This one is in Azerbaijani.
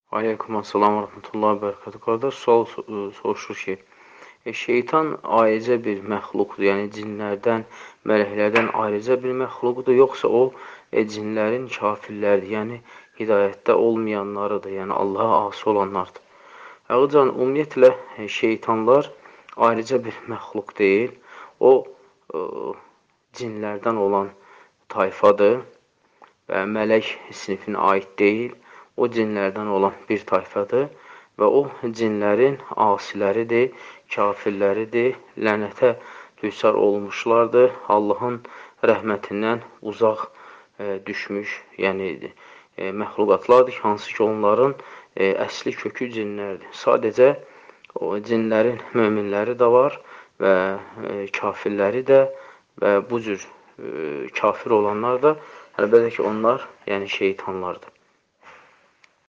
Aleykümselam və rəhmətullah və bərəkətuhu. Qardaş, sual soruşur ki, şeytan ayrıca bir məxluqdur, yəni cinlərdən, mələklərdən ayrıca bir məxluqdur, yoxsa o cinlərin kafirlərdir, yəni hidayətdə olmayanlarıdır, yəni Allaha asi olanlardır. Əvvəlcən, ümumiyyətlə, şeytanlar ayrıca bir məxluq deyil, o e, cinlərdən olan tayfadır və mələk sinifinə aid deyil. O cinlərdən olan bir tayfadır və o cinlərin asiləridir, kafirləridir, lənətə düçar olmuşlardır, Allahın rəhmətindən uzaq düşmüş, yəni məxluqatlardır ki, hansı ki, onların əsli kökü cinlərdir. Sadəcə o cinlərin möminləri də var və kafirləri də və bu cür kafir olanlar da, əlbəttə ki, onlar yəni şeytanlardır.